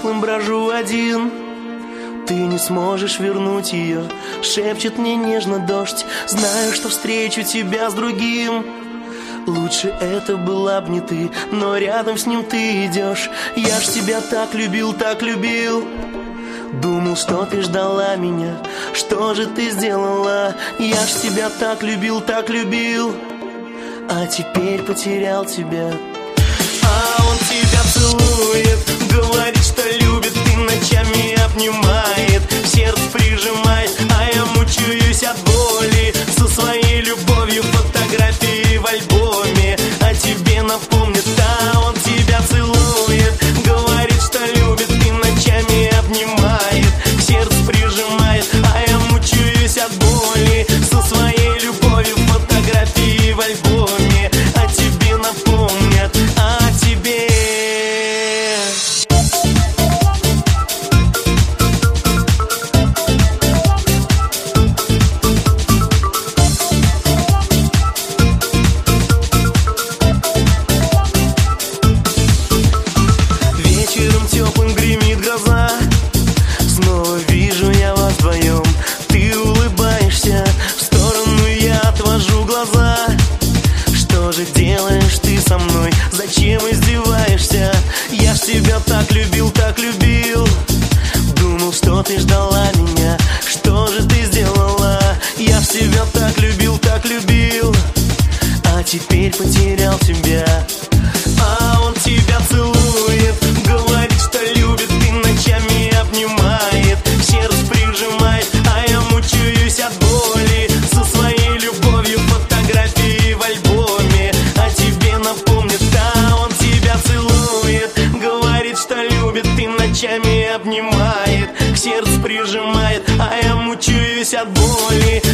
прошлым брожу один. Ты не сможешь вернуть ее, шепчет мне нежно дождь. Знаю, что встречу тебя с другим. Лучше это была б не ты, но рядом с ним ты идешь. Я ж тебя так любил, так любил. Думал, что ты ждала меня, что же ты сделала? Я ж тебя так любил, а теперь потерял тебя. А он тебя целует, говорит, что любит, и ночами обнимает, в сердце прижимает, а я мучаюсь от боли. Со своей любовью фотографии в альбоме о тебе напомнит. А он тебя целует, говорит, что любит, и ночами обнимает, в сердце прижимает, а я мучаюсь от боли. Со своей любовью фотографии в альбоме о тебе напомнят, о тебе. Вечером теплым гремит гроза, снова вижу я вас вдвоем. Ты улыбаешься, в сторону я отвожу глаза. Что же делаешь ты со мной? Зачем издеваешься? Я ж тебя так любил, думал, что ты ждала меня. Что же ты сделала? Я ж тебя так любил, а теперь потерял тебя. А он тебя целует, говорит, что любит, и ночами обнимает, в сердце прижимает, а я мучаюсь от боли. Со своей любовью фотографии в альбоме о тебе напомнит. А он тебя целует, говорит, что любит, и ночами обнимает, к сердцу прижимает, а я мучаюсь от боли.